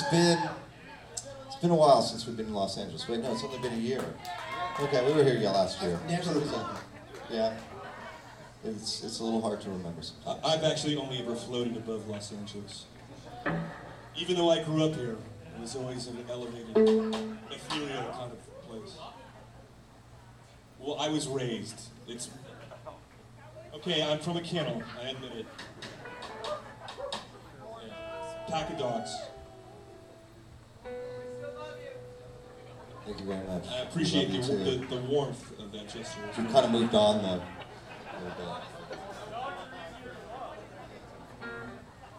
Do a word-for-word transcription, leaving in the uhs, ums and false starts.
been it's been a while since we've been in Los Angeles. Wait, no, it's only been a year. Okay, we were here yeah, last year. Never remember. Yeah. It's it's a little hard to remember sometimes. I've actually only ever floated above Los Angeles. Even though I grew up here, it was always an elevated, ethereal kind of place. Well, I was raised. It's okay. I'm from a kennel. I admit it. Yeah. Pack of dogs. Thank you very much. I appreciate the, We love you the too. the warmth of that gesture. We've kind of moved on though. A little bit.